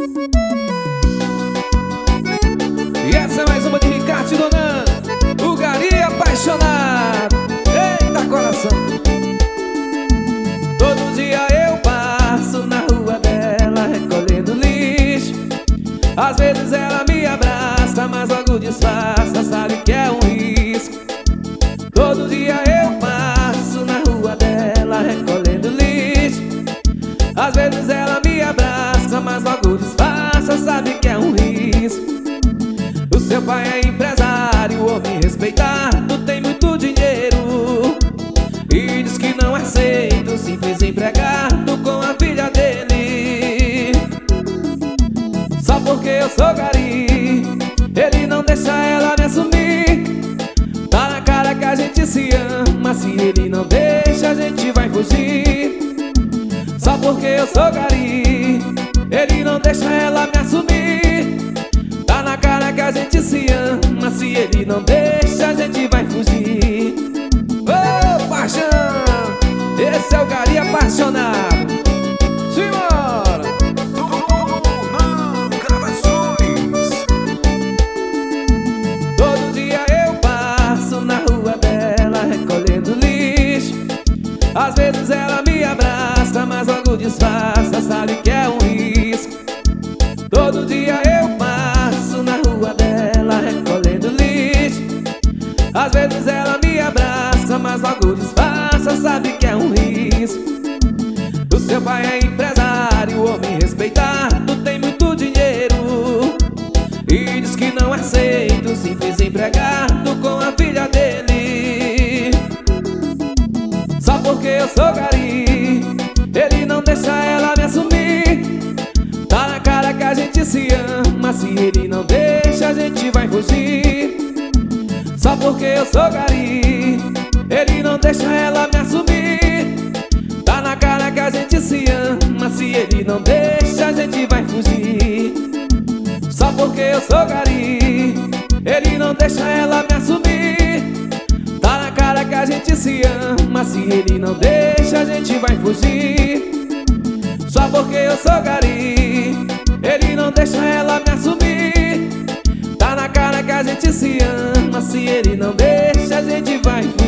E essa é mais uma de Ricardo Donan, o Gari apaixonado. Eita coração. Todo dia eu passo na rua dela recolhendo lixo. Às vezes ela me abraça, mas logo disfarça, sabe que é um risco. Todo dia eu passo na rua dela recolhendo lixo. Às vezes ela me abraça, mas logo disfarça, sabe que é um risco. O seu pai é empresário, homem respeitado, tem muito dinheiro, e diz que não aceita um simples empregado com a filha dele. Só porque eu sou gari, ele não deixa ela me assumir. Tá na cara que a gente se ama, se ele não deixa a gente vai fugir. Só porque eu sou gari, ele não deixa ela me assumir. Tá na cara que a gente se ama, se ele não deixa a gente vai fugir. Ô, paixão, esse é o Gari apaixonado. Simbora! Todo dia eu passo na rua dela recolhendo lixo. Às vezes ela me abraça, mas logo disfarça, sabe que é um risco. Todo dia eu passo na rua dela recolhendo lixo. Às vezes ela me abraça, mas logo disfarça, sabe que é um risco. O seu pai é empresário, homem respeitado, tem muito dinheiro, e diz que não aceita um simples empregado com a filha dele. Só porque eu sou gari, ele não deixa ela me assumir. Tá na cara que a gente se ama, se ele não deixa a gente vai fugir. Só porque eu sou gari, ele não deixa ela me assumir. Tá na cara que a gente se ama, se ele não deixa a gente vai fugir. Só porque eu sou gari, ele não deixa ela me assumir. Tá na cara que a gente se ama, se ele não deixa a gente vai fugir. Só porque eu sou gari, ele não deixa ela me assumir. Tá na cara que a gente se ama, se ele não deixa a gente vai fugir.